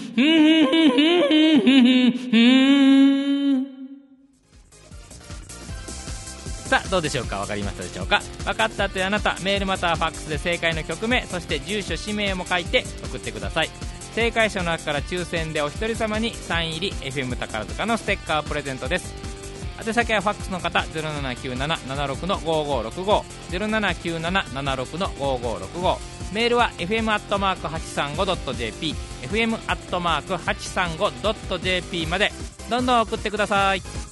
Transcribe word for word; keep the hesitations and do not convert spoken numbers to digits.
さあどうでしょうか、わかりましたでしょうか。わかったというあなた、メールまたはファックスで正解の曲名、そして住所氏名も書いて送ってください。正解者の中から抽選でお一人様にサイン入り エフエム 宝塚のステッカープレゼントです。宛先はファックスの方 ゼロななきゅうなな ななろく ごごろくご ゼロななきゅうなな ななろく ごごろくご、メールは エフエム アットマーク はちさんご ドット ジェーピー エフエム アットマーク はちさんご ドット ジェーピー までどんどん送ってください。